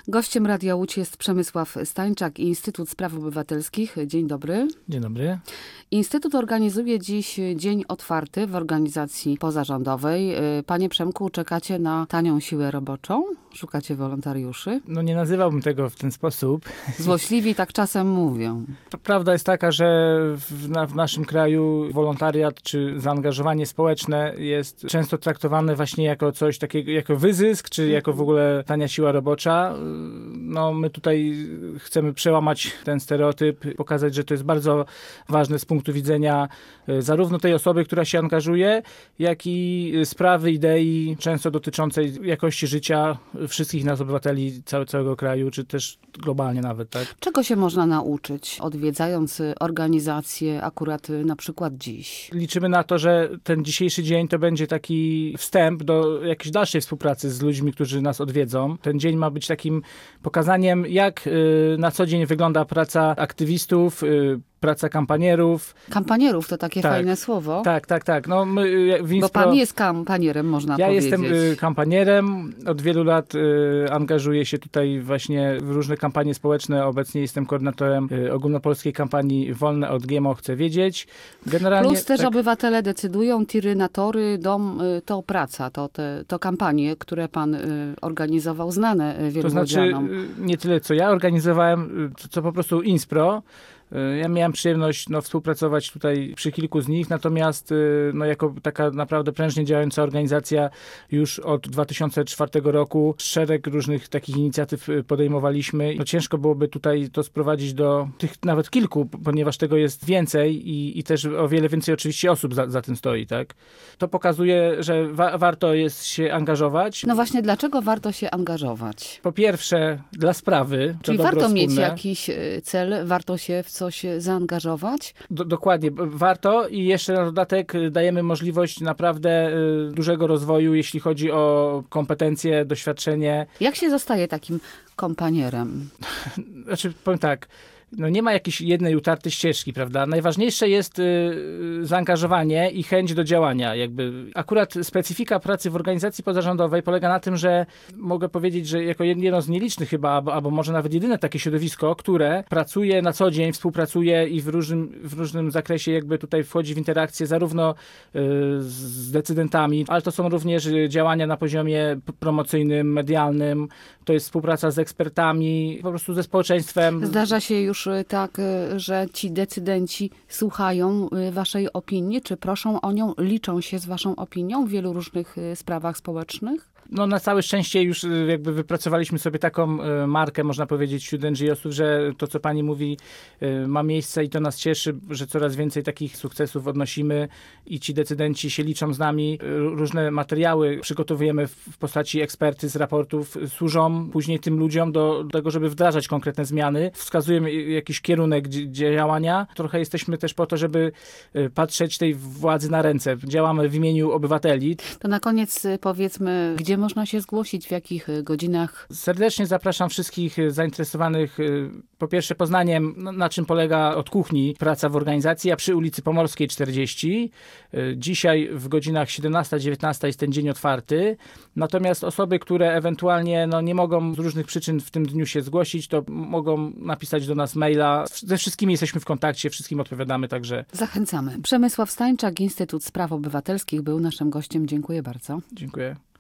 Gościem Radia Łódź jest Przemysław Stańczak, Instytut Spraw Obywatelskich. Dzień dobry. Dzień dobry. Instytut organizuje dziś dzień otwarty w organizacji pozarządowej. Panie Przemku, czekacie na tanią siłę roboczą? Szukacie wolontariuszy? No nie nazywałbym tego w ten sposób. Złośliwi tak czasem mówią. Prawda jest taka, że w naszym kraju wolontariat czy zaangażowanie społeczne jest często traktowane właśnie jako coś takiego, jako wyzysk, czy jako w ogóle tania siła robocza. No my tutaj chcemy przełamać ten stereotyp, pokazać, że to jest bardzo ważne z punktu widzenia zarówno tej osoby, która się angażuje, jak i sprawy, idei często dotyczącej jakości życia wszystkich nas obywateli całego kraju, czy też globalnie nawet, tak? Czego się można nauczyć, odwiedzając organizację akurat na przykład dziś? Liczymy na to, że ten dzisiejszy dzień to będzie taki wstęp do jakiejś dalszej współpracy z ludźmi, którzy nas odwiedzą. Ten dzień ma być takim pokazaniem, jak na co dzień wygląda praca aktywistów, praca kampanierów. Kampanierów to takie fajne słowo. Tak. No, my w Bo pan jest kampanierem, można powiedzieć. Ja jestem kampanierem. Od wielu lat angażuję się tutaj właśnie w różne kampanie społeczne. Obecnie jestem koordynatorem ogólnopolskiej kampanii Wolne od GMO Chcę Wiedzieć. Generalnie, plus też obywatele decydują, tiry na tory, dom, to praca, to kampanie, które pan organizował, znane wielu łodzianom. To znaczy nie tyle, co ja organizowałem, co po prostu Inspro. Ja miałem przyjemność współpracować tutaj przy kilku z nich, natomiast jako taka naprawdę prężnie działająca organizacja już od 2004 roku szereg różnych takich inicjatyw podejmowaliśmy. No ciężko byłoby tutaj to sprowadzić do tych nawet kilku, ponieważ tego jest więcej i też o wiele więcej oczywiście osób za tym stoi, tak? To pokazuje, że warto jest się angażować. No właśnie, dlaczego warto się angażować? Po pierwsze, dla sprawy. Czyli warto mieć jakiś cel, warto się w coś zaangażować? Dokładnie, warto i jeszcze na dodatek dajemy możliwość naprawdę dużego rozwoju, jeśli chodzi o kompetencje, doświadczenie. Jak się zostaje takim kompanierem? Znaczy, powiem tak, nie ma jakiejś jednej utartej ścieżki, prawda? Najważniejsze jest zaangażowanie i chęć do działania. Akurat specyfika pracy w organizacji pozarządowej polega na tym, że mogę powiedzieć, że jako jedno z nielicznych chyba, albo może nawet jedyne takie środowisko, które pracuje na co dzień, współpracuje i w różnym zakresie tutaj wchodzi w interakcję zarówno z decydentami, ale to są również działania na poziomie promocyjnym, medialnym, to jest współpraca z ekspertami, po prostu ze społeczeństwem. Zdarza się już tak, że ci decydenci słuchają waszej opinii, czy proszą o nią, liczą się z waszą opinią w wielu różnych sprawach społecznych? Na całe szczęście już wypracowaliśmy sobie taką markę, można powiedzieć, wśród NGO-sów, że to, co pani mówi, ma miejsce i to nas cieszy, że coraz więcej takich sukcesów odnosimy i ci decydenci się liczą z nami. Różne materiały przygotowujemy w postaci ekspertyz, raportów, służą później tym ludziom do tego, żeby wdrażać konkretne zmiany. Wskazujemy jakiś kierunek działania. Trochę jesteśmy też po to, żeby patrzeć tej władzy na ręce. Działamy w imieniu obywateli. To na koniec powiedzmy, gdzie można się zgłosić, w jakich godzinach? Serdecznie zapraszam wszystkich zainteresowanych po pierwsze Poznaniem, na czym polega od kuchni praca w organizacji, a przy ulicy Pomorskiej 40. Dzisiaj w godzinach 17-19 jest ten dzień otwarty. Natomiast osoby, które ewentualnie nie mogą z różnych przyczyn w tym dniu się zgłosić, to mogą napisać do nas maila. Ze wszystkimi jesteśmy w kontakcie, wszystkim odpowiadamy, także... Zachęcamy. Przemysław Stańczak, Instytut Spraw Obywatelskich był naszym gościem. Dziękuję bardzo. Dziękuję.